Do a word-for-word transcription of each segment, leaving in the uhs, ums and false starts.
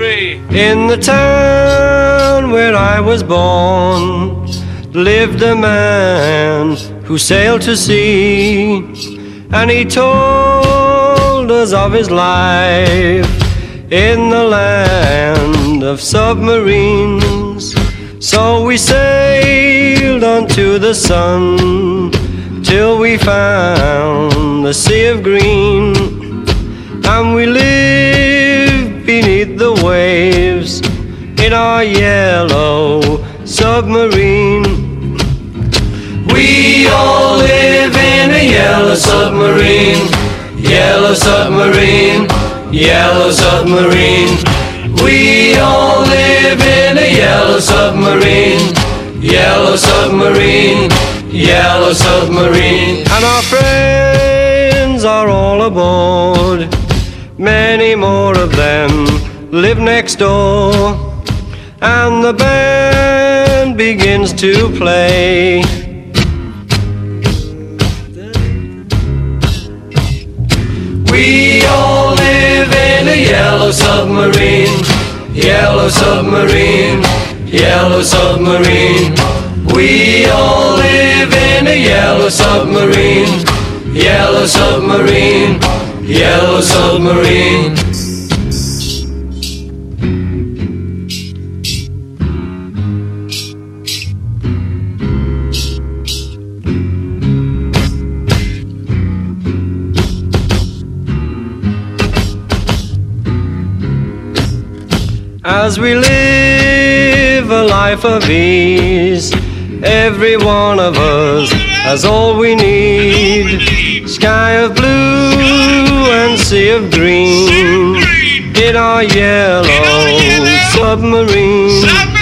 three. In the town where I was born lived a man who sailed to sea, and he told us of his life in the land of submarines. So we sailed onto the sun till we found the sea of green, and we lived beneath the waves in our yellow submarine. We all live in a yellow submarine, yellow submarine, yellow submarine. We all live in a yellow submarine, yellow submarine, yellow submarine. And our friends are all aboard, many more of them live next door, and the band begins to play. We all live in a yellow submarine, yellow submarine, yellow submarine. We all live in a yellow submarine, yellow submarine, yellow submarine. As we live a life of ease, every one of us has all we need. Sky of blue and sea of green in our yellow submarine.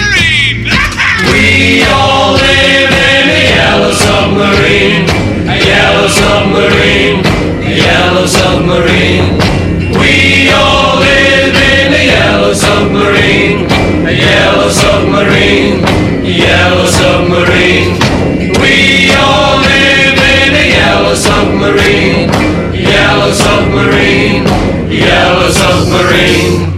We all live in a yellow submarine, a yellow submarine, a yellow submarine. We all live in a yellow submarine, a yellow submarine, yellow submarine. We all live in a yellow submarine, yellow submarine, yellow submarine.